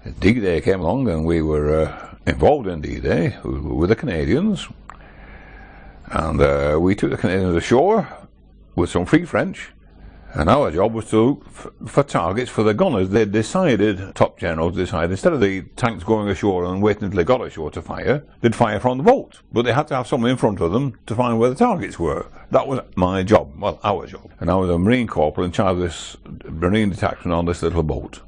D-Day came along and we were involved in D-Day with the Canadians, and we took the Canadians ashore with some Free French, and our job was to look for targets for the gunners. They decided, top generals decided, instead of the tanks going ashore and waiting until they got ashore to fire, they'd fire from the boat. But they had to have someone in front of them to find where the targets were. That was my job, well, our job. And I was a Marine corporal in charge of this Marine detachment on this little boat.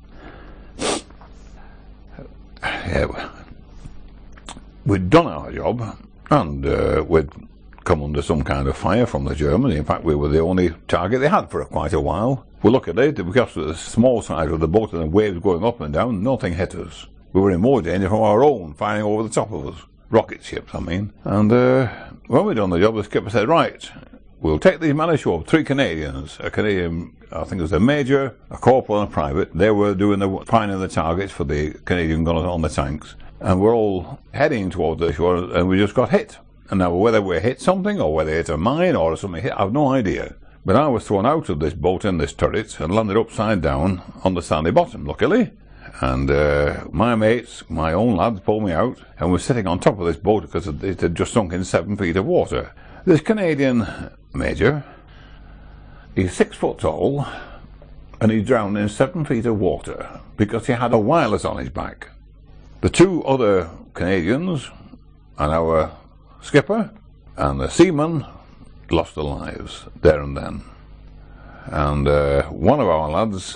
Yeah, we'd done our job, and we'd come under some kind of fire from the Germans. In fact, we were the only target they had for quite a while. Well, luckily, because of the small size of the boat and the waves going up and down, nothing hit us. We were in more danger from our own firing over the top of us. Rocket ships, I mean. And when we'd done the job, the skipper said, right, we'll take these men ashore, 3 Canadians. A Canadian, I think it was a major, a corporal and a private. They were doing finding the targets for the Canadian gunners on the tanks. And we're all heading towards the shore, and we just got hit. And now whether we hit something, or whether it's a mine, or something hit, I have no idea. But I was thrown out of this boat in this turret, and landed upside down on the sandy bottom, luckily. And my mates, my own lads, pulled me out, and were sitting on top of this boat, because it had just sunk in 7 feet of water. This Canadian major, he's 6 foot tall, and he drowned in 7 feet of water, because he had a wireless on his back. The 2 other Canadians, and our skipper and the seaman, lost their lives there and then. And one of our lads,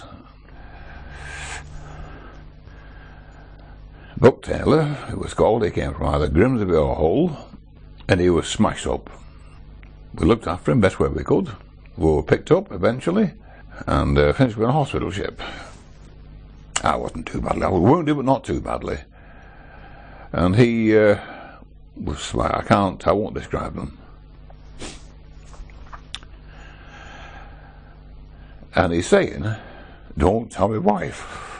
Buck Taylor, it was called, he came from either Grimsby or Hull, and he was smashed up. We looked after him best way we could. We were picked up eventually and finished with a hospital ship. I wasn't too badly. I was wounded, but not too badly. And he was, I won't describe them. And he's saying, don't tell my wife.